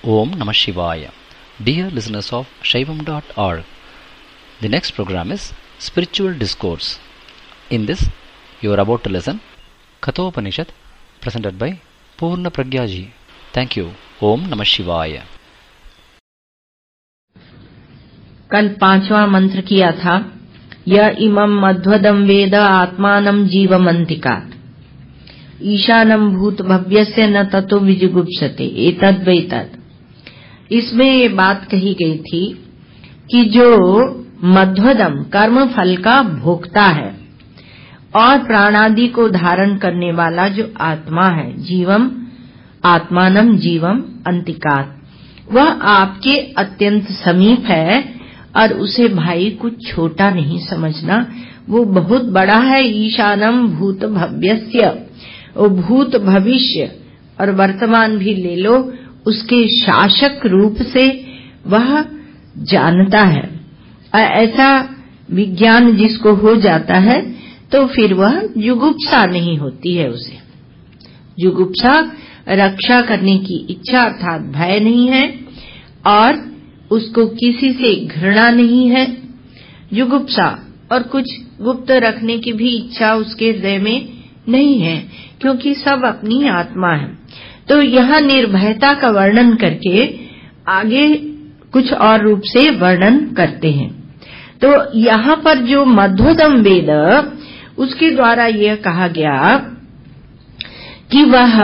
Om Namah Shivaya. Dear listeners of Shaivam.org, the next program is Spiritual Discourse. In this, you are about to listen Kathopanishad, presented by Purna Pragya Ji. Thank you. Om Namah Shivaya. कल 5वां मंत्र किया था, यह इमं मध्वदम वेद आत्मानं जीवमन्तिकात् ईशानं भूत भव्यस्य न ततो विजुगुप्सते एतद् वैतद्। इसमें ये बात कही गई थी कि जो मध्वदम कर्म फल का भोक्ता है और प्राणादि को धारण करने वाला जो आत्मा है, जीवम आत्मानं जीवम अंतिकात्, वह आपके अत्यंत समीप है और उसे भाई कुछ छोटा नहीं समझना, वो बहुत बड़ा है। ईशानम भूत भव्यस्य, वो भूत भविष्य और वर्तमान भी ले लो, उसके शासक रूप से वह जानता है। ऐसा विज्ञान जिसको हो जाता है तो फिर वह जुगुप्सा नहीं होती है। उसे जुगुप्सा रक्षा करने की इच्छा अर्थात भय नहीं है और उसको किसी से घृणा नहीं है। जुगुप्सा और कुछ गुप्त रखने की भी इच्छा उसके हृदय में नहीं है, क्योंकि सब अपनी आत्मा है। तो यहाँ निर्भयता का वर्णन करके आगे कुछ और रूप से वर्णन करते हैं। तो यहाँ पर जो मध्वदम वेद, उसके द्वारा यह कहा गया कि वह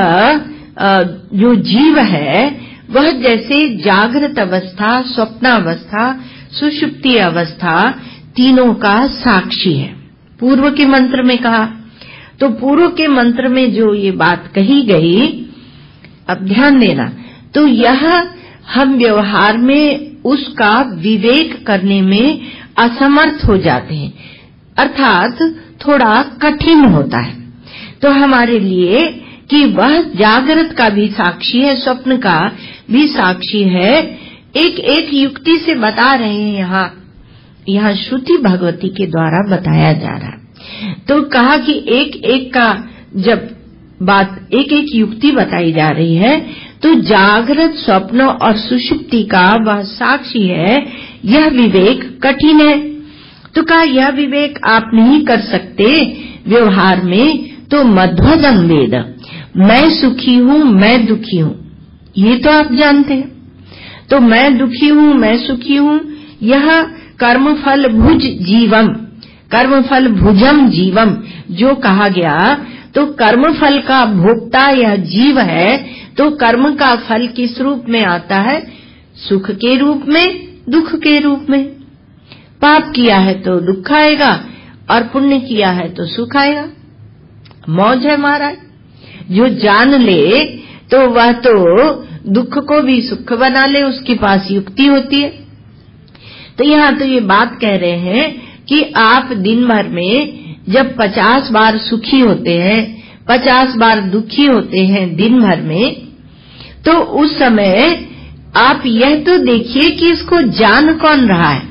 जो जीव है वह जैसे जागृत अवस्था, स्वप्नावस्था, सुषुप्ति अवस्था तीनों का साक्षी है। पूर्व के मंत्र में कहा, तो पूर्व के मंत्र में जो ये बात कही गई, अब ध्यान देना, तो यह हम व्यवहार में उसका विवेक करने में असमर्थ हो जाते हैं, अर्थात थोड़ा कठिन होता है। तो हमारे लिए कि वह जागृत का भी साक्षी है, स्वप्न का भी साक्षी है, एक एक युक्ति से बता रहे हैं। यहाँ श्रुति भगवती के द्वारा बताया जा रहा है। तो कहा कि एक एक का जब बात, एक एक युक्ति बताई जा रही है, तो जागृत, स्वप्न और सुषुप्ति का वह साक्षी है, यह विवेक कठिन है। तो कहा यह विवेक आप नहीं कर सकते व्यवहार में, तो मध्वदम वेद, मैं सुखी हूँ, मैं दुखी हूँ, ये तो आप जानते हैं। तो मैं दुखी हूँ, मैं सुखी हूँ, यह कर्मफल भुज जीवम, कर्मफल भुजम जीवम जो कहा गया, तो कर्मफल का भोक्ता यह जीव है। तो कर्म का फल किस रूप में आता है? सुख के रूप में, दुख के रूप में। पाप किया है तो दुख आएगा और पुण्य किया है तो सुख आएगा। मौज है महाराज। जो जान ले तो वह तो दुख को भी सुख बना ले, उसके पास युक्ति होती है। तो यहाँ तो ये बात कह रहे हैं कि आप दिन भर में जब 50 बार सुखी होते हैं, 50 बार दुखी होते हैं दिन भर में, तो उस समय आप यह तो देखिए कि इसको जान कौन रहा है।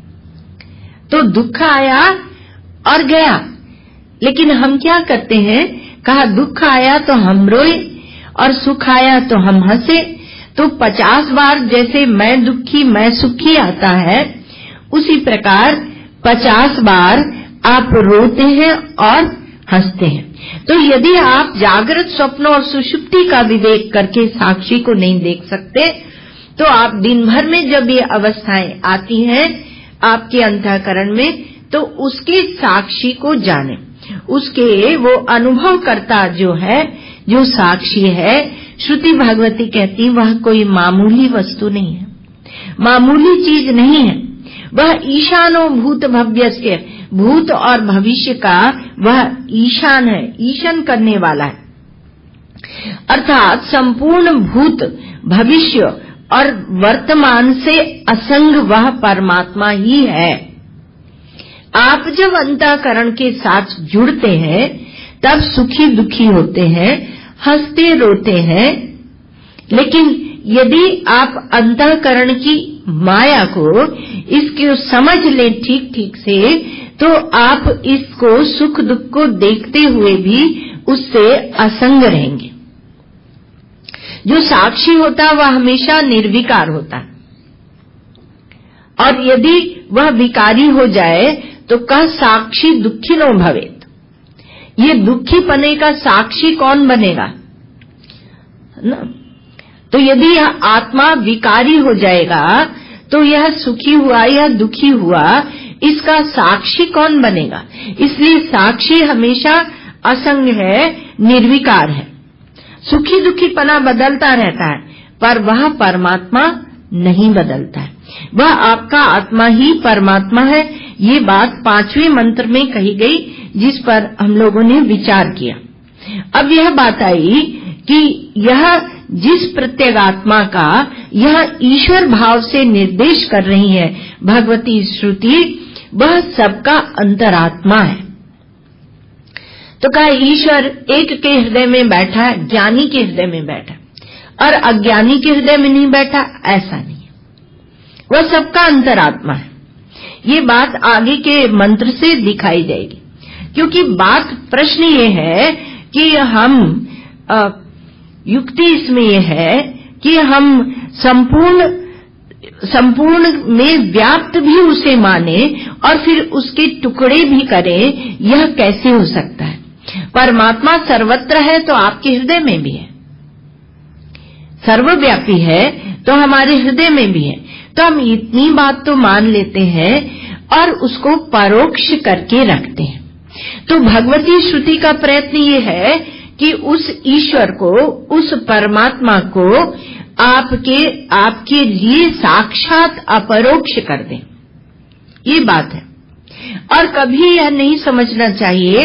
तो दुख आया और गया, लेकिन हम क्या करते हैं? कहा दुख आया तो हम रोए और सुख आया तो हम हंसे। तो 50 बार जैसे मैं दुखी मैं सुखी आता है, उसी प्रकार 50 बार आप रोते हैं और हंसते हैं। तो यदि आप जागृत, स्वप्न और सुषुप्ति का विवेक करके साक्षी को नहीं देख सकते, तो आप दिन भर में जब ये अवस्थाएं आती हैं आपके अंतःकरण में, तो उसके साक्षी को जाने, उसके वो अनुभव करता जो है, जो साक्षी है। श्रुति भगवती कहती वह कोई मामूली वस्तु नहीं है, मामूली चीज नहीं है। वह ईशानो भूत भव्यस्य, भूत और भविष्य का वह ईशान है, ईशन करने वाला है। अर्थात संपूर्ण भूत, भविष्य और वर्तमान से असंग वह परमात्मा ही है। आप जब अंतःकरण के साथ जुड़ते हैं तब सुखी दुखी होते हैं, हंसते रोते हैं। लेकिन यदि आप अंतःकरण की माया को, इसको समझ लें ठीक ठीक से, तो आप इसको सुख दुख को देखते हुए भी उससे असंग रहेंगे। जो साक्षी होता है वह हमेशा निर्विकार होता है, और यदि वह विकारी हो जाए तो कह साक्षी दुखिनो भवेत। ये दुखी पने का साक्षी कौन बनेगा ना? तो यदि यह आत्मा विकारी हो जाएगा तो यह सुखी हुआ यह दुखी हुआ, इसका साक्षी कौन बनेगा? इसलिए साक्षी हमेशा असंग है, निर्विकार है। सुखी दुखी पना बदलता रहता है, पर वह परमात्मा नहीं बदलता है। वह आपका आत्मा ही परमात्मा है। ये बात 5वें मंत्र में कही गई, जिस पर हम लोगों ने विचार किया। अब यह बात आई कि यह जिस प्रत्यगात्मा का यह ईश्वर भाव से निर्देश कर रही है भगवती श्रुति, वह सबका अंतरात्मा है। तो कहा ईश्वर एक के हृदय में बैठा है, ज्ञानी के हृदय में बैठा है, और अज्ञानी के हृदय में नहीं बैठा, ऐसा नहीं है। वह सबका अंतरात्मा है। ये बात आगे के मंत्र से दिखाई जाएगी, क्योंकि प्रश्न ये है कि हम युक्ति इसमें यह है कि हम संपूर्ण में व्याप्त भी उसे माने और फिर उसके टुकड़े भी करें, यह कैसे हो सकता है? परमात्मा सर्वत्र है तो आपके हृदय में भी है, सर्वव्यापी है तो हमारे हृदय में भी है। तो हम इतनी बात तो मान लेते हैं और उसको परोक्ष करके रखते हैं। तो भगवती श्रुति का प्रयत्न ये है कि उस ईश्वर को, उस परमात्मा को आपके लिए साक्षात अपरोक्ष कर दें, ये बात है। और कभी यह नहीं समझना चाहिए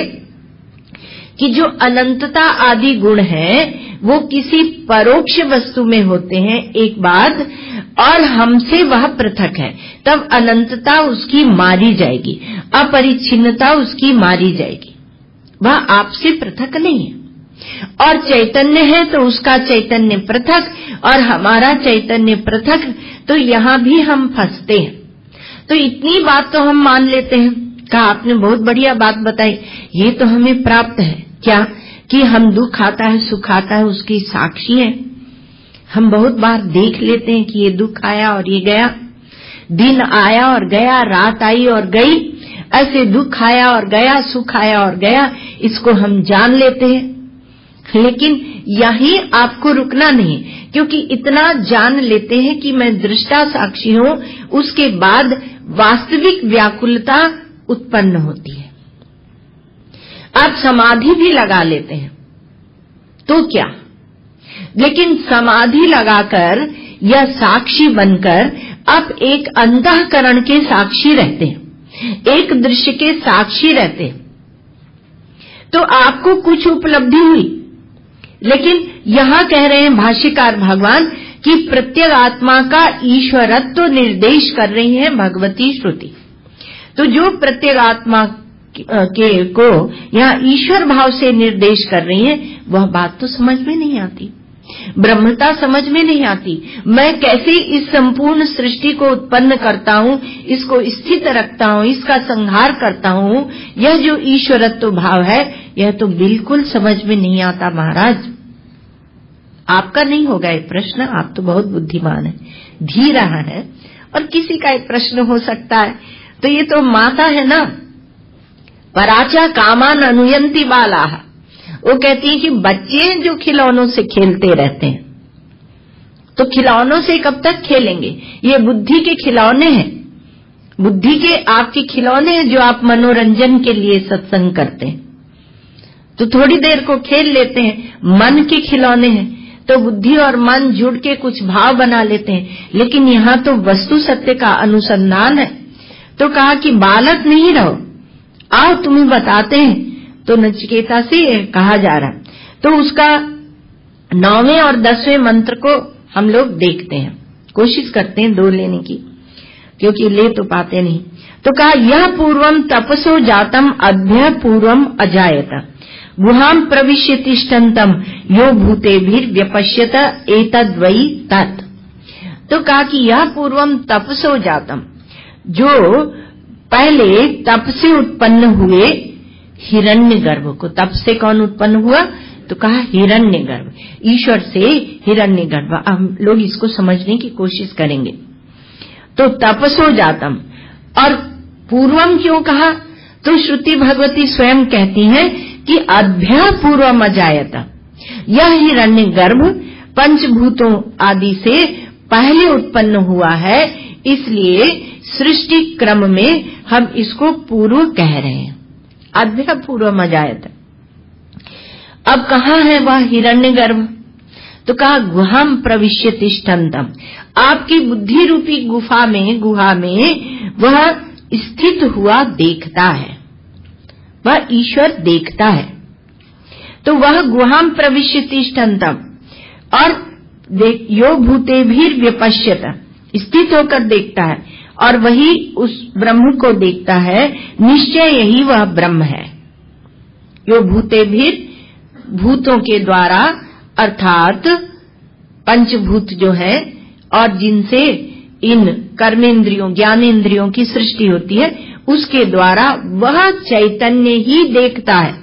कि जो अनंतता आदि गुण है वो किसी परोक्ष वस्तु में होते हैं एक बात, और हमसे वह पृथक है, तब अनंतता उसकी मारी जाएगी, अपरिच्छिन्नता उसकी मारी जाएगी। वह आपसे पृथक नहीं है। और चैतन्य है तो उसका चैतन्य पृथक और हमारा चैतन्य पृथक, तो यहाँ भी हम फंसते हैं। तो इतनी बात तो हम मान लेते हैं। कहा आपने बहुत बढ़िया बात बताई, ये तो हमें प्राप्त है क्या कि हम दुख आता है सुख आता है उसकी साक्षी है। हम बहुत बार देख लेते हैं कि ये दुख आया और ये गया, दिन आया और गया, रात आई और गई, ऐसे दुख आया और गया, सुख आया और गया, इसको हम जान लेते हैं। लेकिन यही आपको रुकना नहीं, क्योंकि इतना जान लेते हैं कि मैं दृष्टा साक्षी हूँ, उसके बाद वास्तविक व्याकुलता उत्पन्न होती है। आप समाधि भी लगा लेते हैं तो क्या, लेकिन समाधि लगाकर या साक्षी बनकर आप एक अंतःकरण के साक्षी रहते हैं, एक दृश्य के साक्षी रहते हैं, तो आपको कुछ उपलब्धि हुई। लेकिन यहाँ कह रहे हैं भाष्यकार भगवान कि प्रत्येक आत्मा का ईश्वरत्व निर्देश कर रही है भगवती श्रुति। तो जो प्रत्येक आत्मा को यहाँ ईश्वर भाव से निर्देश कर रही है, वह बात तो समझ में नहीं आती, ब्रह्मता समझ में नहीं आती। मैं कैसे इस संपूर्ण सृष्टि को उत्पन्न करता हूँ, इसको स्थित रखता हूँ, इसका संहार करता हूँ, यह जो ईश्वरत्व भाव है यह तो बिल्कुल समझ में नहीं आता। महाराज आपका नहीं होगा ये प्रश्न, आप तो बहुत बुद्धिमान है, धीरा है, और किसी का एक प्रश्न हो सकता है। तो ये तो माता है ना, पराचा कामान अनुयंती बाला, वो कहती है कि बच्चे जो खिलौनों से खेलते रहते हैं, तो खिलौनों से कब तक खेलेंगे? ये बुद्धि के खिलौने हैं, बुद्धि के आपके खिलौने हैं जो आप मनोरंजन के लिए सत्संग करते हैं, तो थोड़ी देर को खेल लेते हैं। मन के खिलौने हैं तो बुद्धि और मन जुड़ के कुछ भाव बना लेते हैं, लेकिन यहाँ तो वस्तु सत्य का अनुसंधान है। तो कहा कि बालक नहीं रहो, आओ तुम्हें बताते हैं। तो नचिकेता से कहा जा रहा, तो उसका 9वें और 10वें मंत्र को हम लोग देखते हैं, कोशिश करते हैं 2 लेने की, क्योंकि ले तो पाते नहीं। तो कहा यह पूर्वम तपसो जातम अभ्य पूर्वम अजायत गुहाम प्रविश्य तिष्ठन्तम यो भूतेभिर व्यपश्यत एतद्वै तत्। तो कहा कि यह पूर्वम तपसो जातम, जो पहले तप से उत्पन्न हुए हिरण्यगर्भ को, तप से कौन उत्पन्न हुआ? तो कहा हिरण्यगर्भ, ईश्वर से हिरण्यगर्भ। हम लोग इसको समझने की कोशिश करेंगे। तो तपसो जातम, और पूर्वम क्यों कहा? तो श्रुति भगवती स्वयं कहती हैं कि अभ्य पूर्वम अजायत, यह हिरण्यगर्भ पंचभूतों आदि से पहले उत्पन्न हुआ है, इसलिए सृष्टि क्रम में हम इसको पूर्व कह रहे हैं। अभ्य पूर्वम अजायत। अब कहाँ है वह हिरण्यगर्भ? तो कहा गुहाम प्रविश्य तिष्ठन्तम, आपकी बुद्धि रूपी गुहा में वह स्थित हुआ देखता है, वह ईश्वर देखता है। तो वह गुहाम प्रविश्य तिष्ठन्तम, और यो भूते भी व्यपश्यत, स्थित होकर देखता है, और वही उस ब्रह्म को देखता है। निश्चय यही वह ब्रह्म है। यो भूते भी, भूतों के द्वारा, अर्थात पंचभूत जो है और जिनसे इन कर्मेंद्रियों ज्ञानेंद्रियों की सृष्टि होती है, उसके द्वारा वह चैतन्य ही देखता है।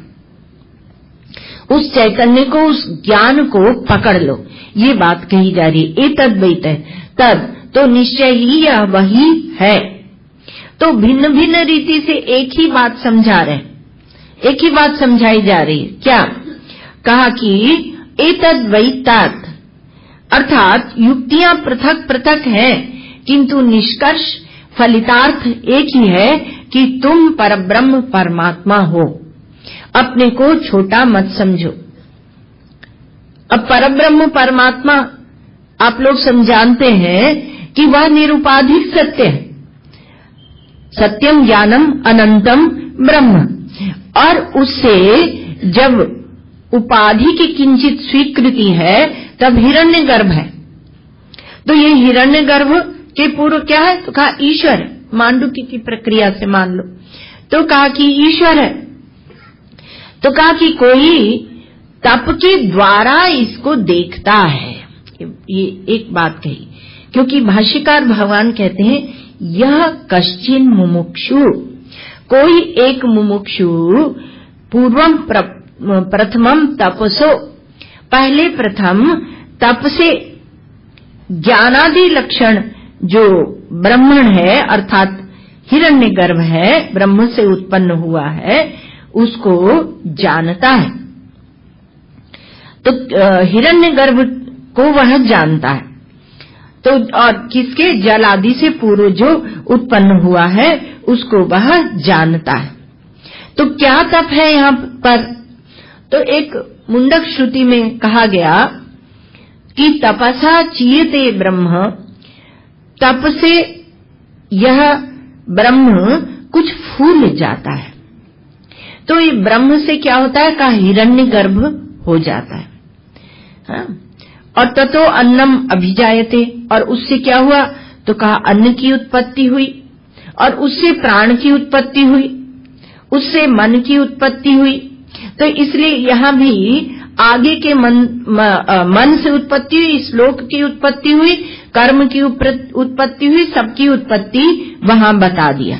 उस चैतन्य को, उस ज्ञान को पकड़ लो, ये बात कही जा रही है। एतद् वैतः तद, तो निश्चय ही यह वही है। तो भिन्न भिन्न रीति से एक ही बात समझा रहे, एक ही बात समझाई जा रही है। क्या कहा कि एतद् वैतत्, अर्थात युक्तियां पृथक पृथक हैं, किंतु निष्कर्ष फलितार्थ एक ही है कि तुम परब्रह्म परमात्मा हो। अपने को छोटा मत समझो। अब परब्रह्म परमात्मा आप लोग समझाते हैं कि वह निरुपाधिक सत्य है, सत्यम ज्ञानम अनंतम ब्रह्म, और उससे जब उपाधि की किंचित स्वीकृति है तब हिरण्यगर्भ है। तो ये हिरण्यगर्भ के पूर्व क्या है? तो कहा ईश्वर, मांडुक्य की प्रक्रिया से मान लो। तो कहा कि ईश्वर है। तो कहा कि कोई तप के द्वारा इसको देखता है। ये एक बात कही, क्योंकि भाष्यकार भगवान कहते हैं यह कश्चिन मुमुक्षु, कोई एक मुमुक्षु पूर्वम प्रथमम तपसो, पहले प्रथम तप से ज्ञानादि लक्षण जो ब्राह्मण है अर्थात हिरण्यगर्भ है, ब्रह्म से उत्पन्न हुआ है, उसको जानता है। तो हिरण्यगर्भ को वह जानता है। तो और किसके? जल आदि से पूर्व जो उत्पन्न हुआ है उसको वह जानता है। तो क्या तप है यहाँ पर? तो एक मुंडक श्रुति में कहा गया कि तपसा चीयते ब्रह्म, तप से यह ब्रह्म कुछ फूल जाता है। तो ये ब्रह्म से क्या होता है? कहा हिरण्यगर्भ हो जाता है। हाँ? और ततो अन्नम अभिजायते, और उससे क्या हुआ? तो कहा अन्न की उत्पत्ति हुई, और उससे प्राण की उत्पत्ति हुई, उससे मन की उत्पत्ति हुई। तो इसलिए यहाँ भी आगे के मन से उत्पत्ति हुई, श्लोक की उत्पत्ति हुई, कर्म की उत्पत्ति हुई, सबकी उत्पत्ति वहां बता दिया।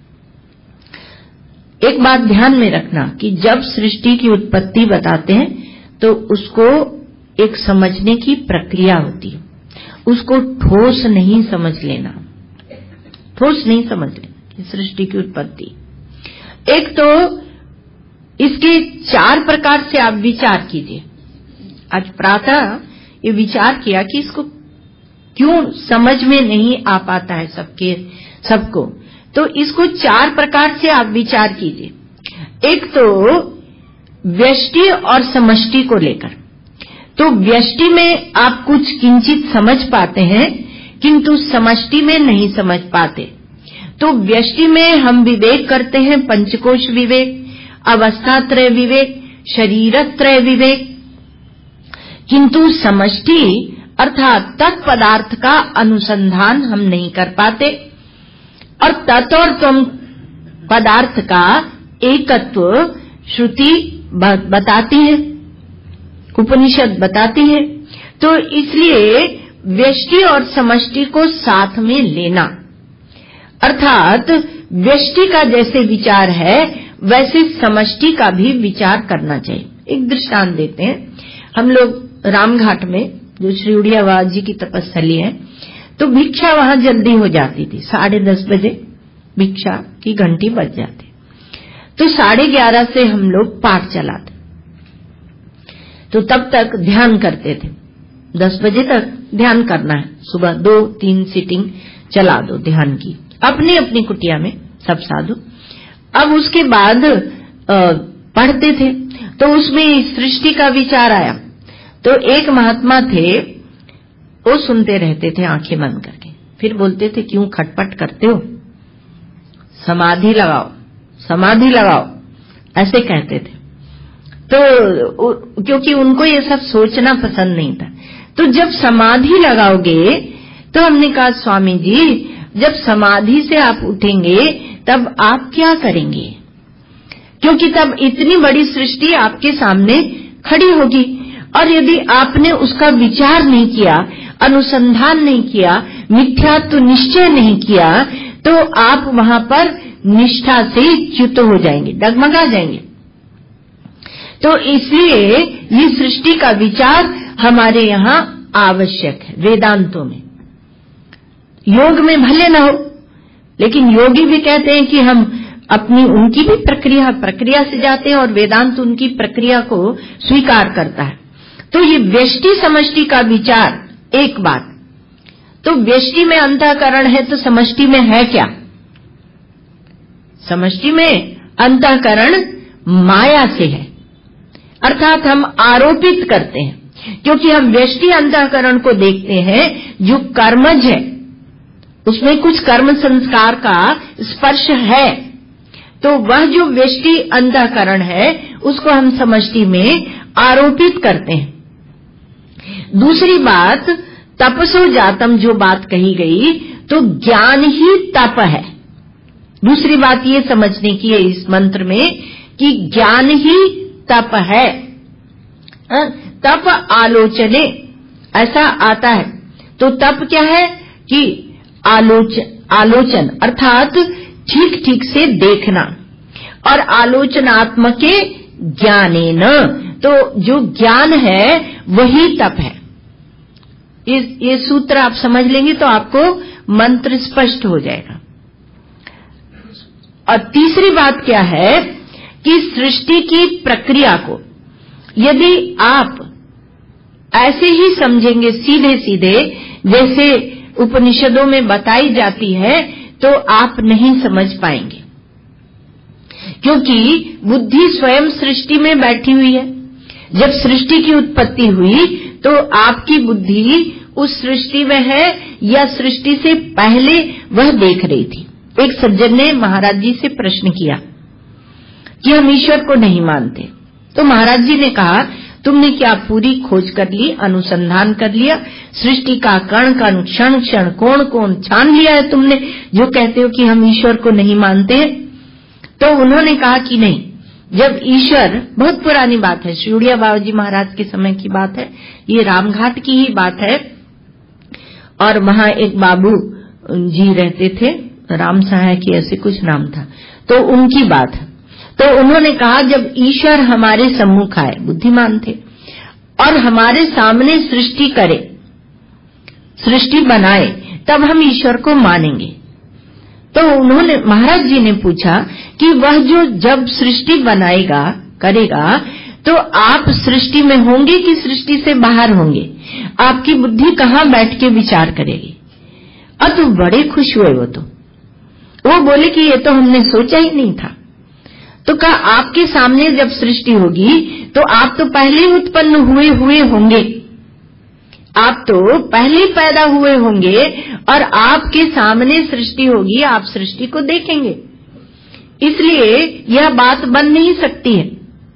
एक बात ध्यान में रखना कि जब सृष्टि की उत्पत्ति बताते हैं तो उसको एक समझने की प्रक्रिया होती है, उसको ठोस नहीं समझ लेना, ठोस नहीं समझ लेना सृष्टि की उत्पत्ति। एक तो इसके 4 प्रकार से आप विचार कीजिए। आज प्रातः ये विचार किया कि इसको क्यों समझ में नहीं आ पाता है सबको, तो इसको 4 प्रकार से आप विचार कीजिए। एक तो व्यष्टि और समष्टि को लेकर। तो व्यष्टि में आप कुछ किंचित समझ पाते हैं, किंतु समष्टि में नहीं समझ पाते। तो व्यष्टि में हम विवेक करते हैं, पंचकोश विवेक, अवस्थात्रय विवेक, शरीरत्रय विवेक, किंतु समष्टि अर्थात तत्पदार्थ का अनुसंधान हम नहीं कर पाते, और तत् और त्वम पदार्थ का एकत्व श्रुति बताती है, उपनिषद बताती है। तो इसलिए व्यष्टि और समष्टि को साथ में लेना, अर्थात व्यष्टि का जैसे विचार है वैसे समष्टि का भी विचार करना चाहिए। एक दृष्टांत देते हैं। हम लोग रामघाट में, जो श्री उड़िया बाबा जी की तपस्थली है, तो भिक्षा वहां जल्दी हो जाती थी। 10:30 बजे भिक्षा की घंटी बज जाती, तो 11:30 से हम लोग पाठ चलाते, तो तब तक ध्यान करते थे। 10 बजे तक ध्यान करना है, सुबह 2-3 सीटिंग चला दो ध्यान की, अपनी अपनी कुटिया में सब साधु। अब उसके बाद पढ़ते थे, तो उसमें सृष्टि का विचार आया। तो एक महात्मा थे, वो सुनते रहते थे आंखें बंद करके, फिर बोलते थे क्यों खटपट करते हो, समाधि लगाओ, समाधि लगाओ, ऐसे कहते थे। तो क्योंकि उनको ये सब सोचना पसंद नहीं था। तो जब समाधि लगाओगे, तो हमने कहा स्वामी जी, जब समाधि से आप उठेंगे तब आप क्या करेंगे, क्योंकि तब इतनी बड़ी सृष्टि आपके सामने खड़ी होगी, और यदि आपने उसका विचार नहीं किया, अनुसंधान नहीं किया, मिथ्यात्व निश्चय नहीं किया, तो आप वहां पर निष्ठा से च्युत हो जाएंगे, डगमगा जाएंगे। तो इसलिए ये सृष्टि का विचार हमारे यहाँ आवश्यक है। वेदांतों में, योग में भले न हो, लेकिन योगी भी कहते हैं कि हम अपनी, उनकी भी प्रक्रिया से जाते हैं, और वेदांत उनकी प्रक्रिया को स्वीकार करता है। तो ये व्यष्टि समष्टि का विचार एक बात। तो व्यष्टि में अंतःकरण है, तो समष्टि में है क्या? समष्टि में अंतःकरण माया से है, अर्थात हम आरोपित करते हैं, क्योंकि हम व्यष्टि अंतःकरण को देखते हैं जो कर्मज है, उसमें कुछ कर्म संस्कार का स्पर्श है, तो वह जो व्यष्टि अंतःकरण है उसको हम समष्टि में आरोपित करते हैं। दूसरी बात, तपसो जातम जो बात कही गई, तो ज्ञान ही तप है। दूसरी बात ये समझने की है इस मंत्र में कि ज्ञान ही तप है। तप आलोचने ऐसा आता है, तो तप क्या है कि आलोचन अर्थात ठीक ठीक से देखना, और आलोचनात्मक ज्ञानेन, तो जो ज्ञान है वही तप है। ये सूत्र आप समझ लेंगे तो आपको मंत्र स्पष्ट हो जाएगा। और तीसरी बात क्या है कि सृष्टि की प्रक्रिया को यदि आप ऐसे ही समझेंगे सीधे सीधे जैसे उपनिषदों में बताई जाती है, तो आप नहीं समझ पाएंगे, क्योंकि बुद्धि स्वयं सृष्टि में बैठी हुई है। जब सृष्टि की उत्पत्ति हुई तो आपकी बुद्धि उस सृष्टि में है या सृष्टि से पहले वह देख रही थी। एक सज्जन ने महाराज जी से प्रश्न किया कि हम ईश्वर को नहीं मानते, तो महाराज जी ने कहा तुमने क्या पूरी खोज कर ली, अनुसंधान कर लिया, सृष्टि का कण कण क्षण क्षण कोण कोण छान लिया है तुमने, जो कहते हो कि हम ईश्वर को नहीं मानते हैं? तो उन्होंने कहा कि नहीं, जब ईश्वर, बहुत पुरानी बात है, श्री उड़िया बाबा जी महाराज के समय की बात है, ये रामघाट की ही बात है, और वहां एक बाबू जी रहते थे, राम सहाय की ऐसे कुछ नाम था, तो उनकी बात है। तो उन्होंने कहा जब ईश्वर हमारे सम्मुख आए, बुद्धिमान थे, और हमारे सामने सृष्टि करे, सृष्टि बनाए, तब हम ईश्वर को मानेंगे। तो उन्होंने, महाराज जी ने पूछा कि वह जो जब सृष्टि बनाएगा, करेगा, तो आप सृष्टि में होंगे कि सृष्टि से बाहर होंगे? आपकी बुद्धि कहाँ बैठ के विचार करेगी? और तो बड़े खुश हुए वो बोले कि ये तो हमने सोचा ही नहीं था। तो कहा आपके सामने जब सृष्टि होगी तो आप तो पहले ही उत्पन्न हुए होंगे, आप तो पहले ही पैदा हुए होंगे, और आपके सामने सृष्टि होगी, आप सृष्टि को देखेंगे, इसलिए यह बात बन नहीं सकती है।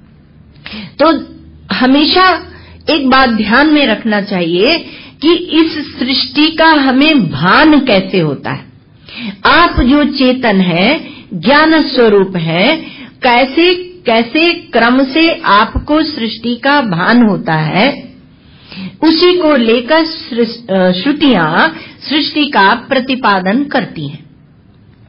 तो हमेशा एक बात ध्यान में रखना चाहिए कि इस सृष्टि का हमें भान कैसे होता है। आप जो चेतन है, ज्ञान स्वरूप है, कैसे कैसे क्रम से आपको सृष्टि का भान होता है, उसी को लेकर श्रुतियां सृष्टि का प्रतिपादन करती हैं।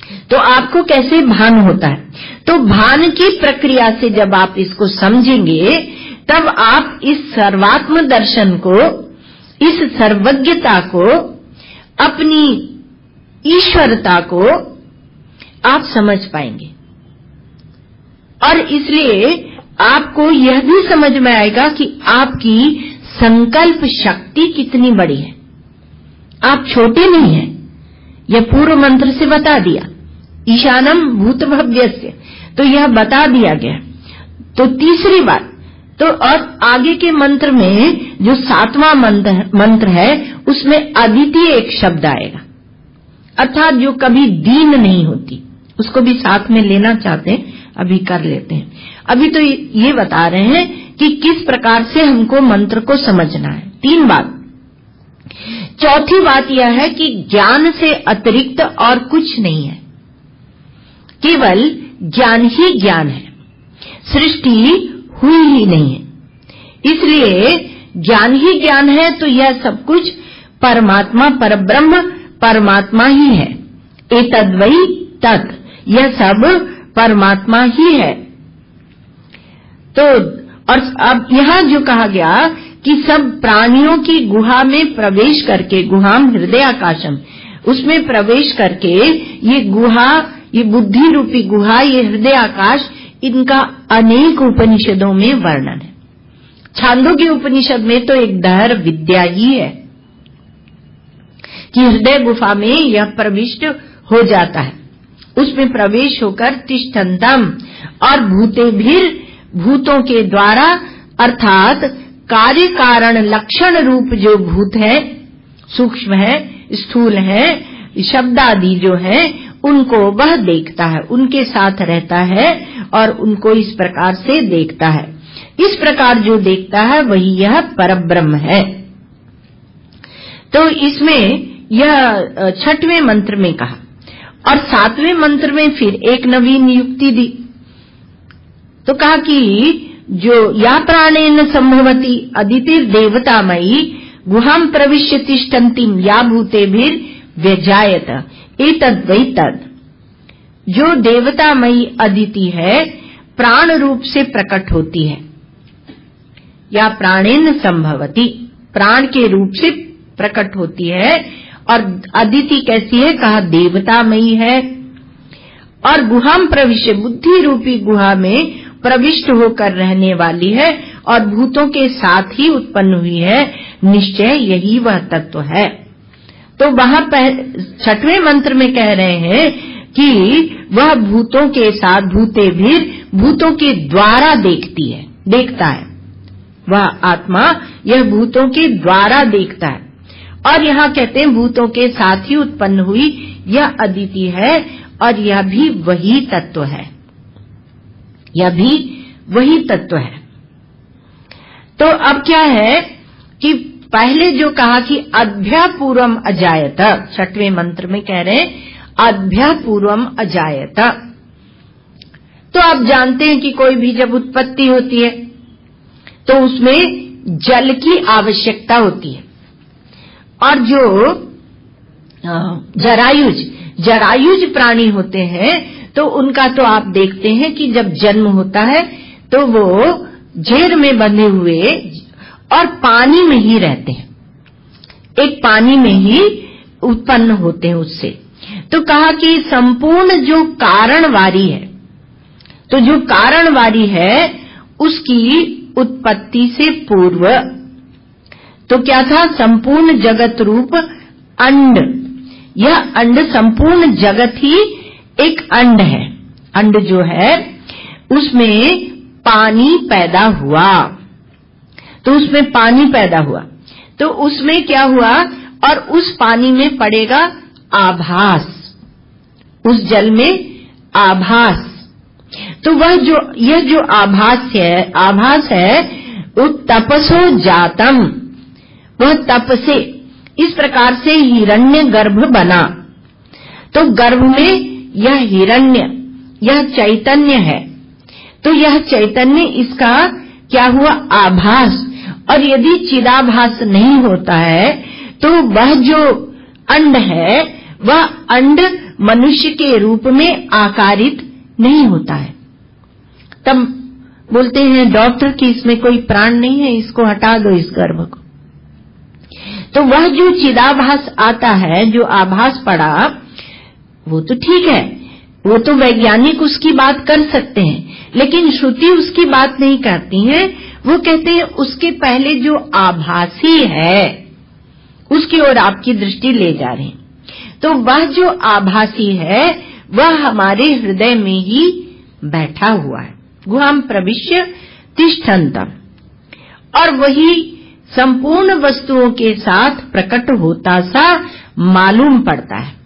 तो आपको कैसे भान होता है? तो भान की प्रक्रिया से जब आप इसको समझेंगे, तब आप इस सर्वात्म दर्शन को, इस सर्वज्ञता को, अपनी ईश्वरता को आप समझ पाएंगे। और इसलिए आपको यह भी समझ में आएगा कि आपकी संकल्प शक्ति कितनी बड़ी है। आप छोटे नहीं हैं। यह पूर्व मंत्र से बता दिया, ईशानम भूतभव्यस्य, तो यह बता दिया गया। तो तीसरी बात, तो और आगे के मंत्र में जो 7वां मंत्र है, उसमें अद्वितीय एक शब्द आएगा, अर्थात जो कभी दीन नहीं होती, उसको भी साथ में लेना चाहते हैं, अभी कर लेते हैं। अभी तो ये बता रहे हैं कि किस प्रकार से हमको मंत्र को समझना है। 3 बात। चौथी बात यह है कि ज्ञान से अतिरिक्त और कुछ नहीं है, केवल ज्ञान ही ज्ञान है, सृष्टि हुई ही नहीं है। इसलिए ज्ञान ही ज्ञान है, तो यह सब कुछ परमात्मा, परब्रह्म परमात्मा ही है। एतद्वै तत्, यह सब परमात्मा ही है। तो और अब यहाँ जो कहा गया कि सब प्राणियों की गुहा में प्रवेश करके, गुहाम हृदयाकाशम, उसमें प्रवेश करके ये गुहा, ये बुद्धि रूपी गुहा, ये हृदयाकाश, इनका अनेक उपनिषदों में वर्णन है। छांदोग्य उपनिषद में तो एक दहर विद्या ही है कि हृदय गुफा में यह प्रविष्ट हो जाता है, उसमें प्रवेश होकर तिष्ठन्तम, और भूतेभिर, भूतों के द्वारा, अर्थात कार्य कारण लक्षण रूप जो भूत है, सूक्ष्म है, स्थूल है, शब्द आदि जो है, उनको वह देखता है, उनके साथ रहता है और उनको इस प्रकार से देखता है। इस प्रकार जो देखता है वही यह परब्रह्म है। तो इसमें यह 6वें मंत्र में कहा, और 7वें मंत्र में फिर एक नवीन युक्ति दी। तो कहा कि जो या प्राणेन संभवती अदितिर देवतामयी गुहाम प्रविश्य तिष्ठन्तीम या भूतेभिर व्यजायत एतद्वै तद्, जो देवतामयी अदिति है, प्राण रूप से प्रकट होती है, या प्राणेन संभवती, प्राण के रूप से प्रकट होती है। और अदिति कैसी है? कहा देवतामयी है। और गुहाम प्रविश्य, बुद्धि रूपी गुहा में प्रविष्ट होकर रहने वाली है, और भूतों के साथ ही उत्पन्न हुई है, निश्चय यही वह तत्व है। तो वहां 6वें मंत्र में कह रहे हैं कि वह भूतों के साथ, भूतेभिर, भूतों के द्वारा देखती है, देखता है, वह आत्मा यह भूतों के द्वारा देखता है। और यहाँ कहते हैं भूतों के साथ ही उत्पन्न हुई यह अदिति है, और यह भी वही तत्व है, यह भी वही तत्व है। तो अब क्या है कि पहले जो कहा कि अभ्यापूर्वम अजायत, 6वें मंत्र में कह रहे हैं अभ्यापूर्वम अजायत। तो आप जानते हैं कि कोई भी जब उत्पत्ति होती है तो उसमें जल की आवश्यकता होती है, और जो जरायुज प्राणी होते हैं तो उनका तो आप देखते हैं कि जब जन्म होता है तो वो जेर में बंधे हुए और पानी में ही रहते हैं, एक पानी में ही उत्पन्न होते हैं उससे। तो कहा कि संपूर्ण जो कारणवारी है, तो जो कारणवारी है उसकी उत्पत्ति से पूर्व तो क्या था? संपूर्ण जगत रूप अंड, यह अंड, संपूर्ण जगत ही एक अंड है। अंड जो है उसमें पानी पैदा हुआ, तो उसमें पानी पैदा हुआ, तो उसमें क्या हुआ? और उस पानी में पड़ेगा आभास, उस जल में आभास। तो वह जो, यह जो आभास है वो तपसो जातम, वह तप से इस प्रकार से हिरण्य गर्भ बना। तो गर्भ में यह हिरण्य, यह चैतन्य है, तो यह चैतन्य इसका क्या हुआ? आभास। और यदि चिदाभास नहीं होता है तो वह जो अंड है, वह अंड मनुष्य के रूप में आकारित नहीं होता है। तब बोलते हैं डॉक्टर कि इसमें कोई प्राण नहीं है, इसको हटा दो इस गर्भ को। तो वह जो चिदाभास आता है, जो आभास पड़ा, वो तो ठीक है, वो तो वैज्ञानिक उसकी बात कर सकते हैं, लेकिन श्रुति उसकी बात नहीं करती है। वो कहते हैं उसके पहले जो आभासी है उसकी ओर आपकी दृष्टि ले जा रहे हैं। तो वह जो आभासी है वह हमारे हृदय में ही बैठा हुआ है, गुहाम प्रविश्य तिष्ठन्तम्, और वही संपूर्ण वस्तुओं के साथ प्रकट होता सा मालूम पड़ता है।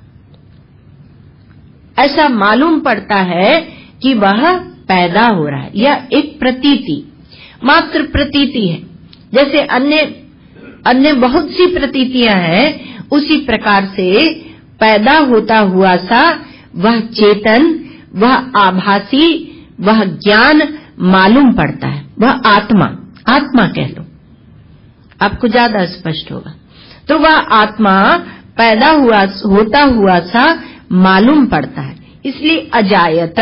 ऐसा मालूम पड़ता है कि वह पैदा हो रहा है। यह एक प्रतीति, मात्र प्रतीति है। जैसे अन्य बहुत सी प्रतीतियां हैं, उसी प्रकार से पैदा होता हुआ सा वह चेतन, वह आभासी, वह ज्ञान मालूम पड़ता है। वह आत्मा कह लो, आपको ज्यादा स्पष्ट होगा। तो वह आत्मा पैदा होता हुआ सा मालूम पड़ता है। इसलिए अजायत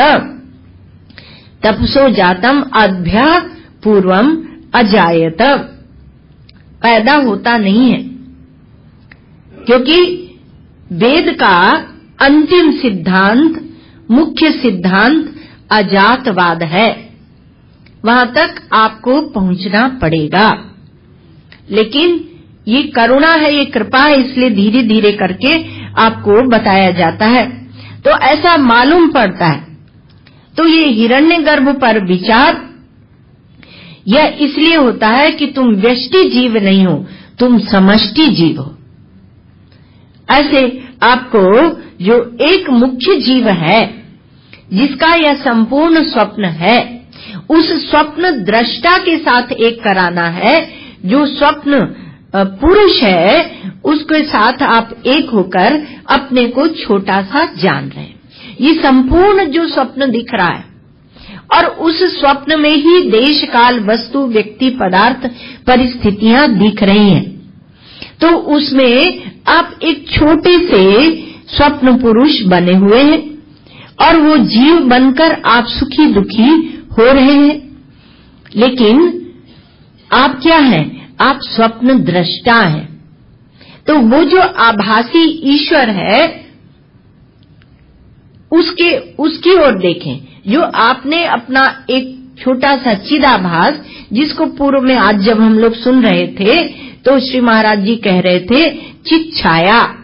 तपसो जातम अभ्य पूर्वम अजायत, पैदा होता नहीं है, क्योंकि वेद का अंतिम सिद्धांत, मुख्य सिद्धांत अजातवाद है। वहां तक आपको पहुंचना पड़ेगा, लेकिन ये करुणा है, ये कृपा है, इसलिए धीरे धीरे करके आपको बताया जाता है। तो ऐसा मालूम पड़ता है। तो ये हिरण्यगर्भ पर विचार यह इसलिए होता है कि तुम व्यष्टि जीव नहीं हो, तुम समष्टि जीव हो। ऐसे आपको जो एक मुख्य जीव है, जिसका यह संपूर्ण स्वप्न है, उस स्वप्न दृष्टा के साथ एक कराना है। जो स्वप्न पुरुष है उसके साथ आप एक होकर अपने को छोटा सा जान रहे हैं। ये संपूर्ण जो स्वप्न दिख रहा है, और उस स्वप्न में ही देश काल वस्तु व्यक्ति पदार्थ परिस्थितियां दिख रही हैं। तो उसमें आप एक छोटे से स्वप्न पुरुष बने हुए हैं, और वो जीव बनकर आप सुखी दुखी हो रहे हैं। लेकिन आप क्या हैं? आप स्वप्न दृष्टा हैं। तो वो जो आभासी ईश्वर है उसकी ओर देखें, जो आपने अपना एक छोटा सा चिदाभास, जिसको पूर्व में आज जब हम लोग सुन रहे थे तो श्री महाराज जी कह रहे थे चित छाया,